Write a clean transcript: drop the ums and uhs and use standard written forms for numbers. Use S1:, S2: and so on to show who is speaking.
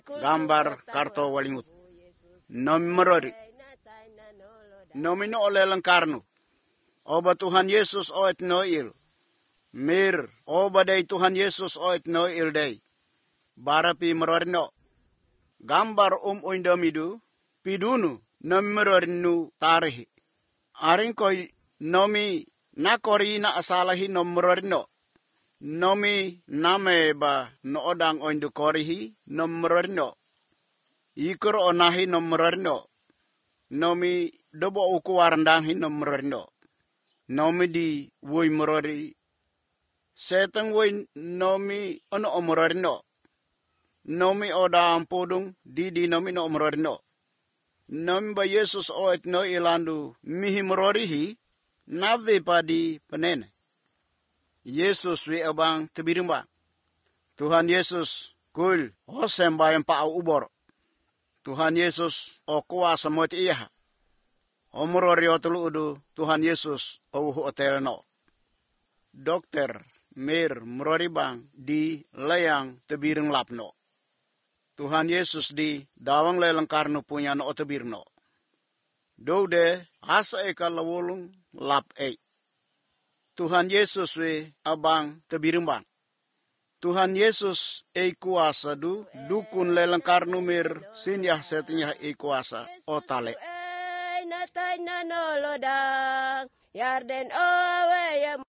S1: gambar karto walingut. Nomorori. Nomino oleh lengkarnu. Oba Tuhan Yesus oet noil. Mir, oba day Tuhan Yesus oet noil day. Barapi merorino. Gambar oindamidu. Pidunu. Nomorinu tarihi. Aring koy nomi nakori na asalahi nomorino. Nomi name ba noodang oindu korihi nomorino. Ikur onahi nomorino. Nomi dobo uku warandanghi nomorino. Nomi di woi morori. Seteng woi nomi ono omorino. Nomi oda ampodung di nomi no omorino. Nomi ba Yesus oet no ilandu mihi mororihi. Nave padi penene. Yesus wi abang tebirimba. Tuhan Yesus kul osem bayang pa'au ubor. Tuhan Yesus o kuasa moti iya. Omorori otulu udu Tuhan Yesus o hotel no. Dokter mir merori bang di layang tebiring lapno. Tuhan Yesus di dawang lelang karno punya no otebirno. Dode asa eka lawulung lap e. Tuhan Yesus we abang tebirumbang. Tuhan Yesus kuasa dukun lelang karnu mir sinyah setinya kuasa otale.
S2: Natay nanolodang yarden owe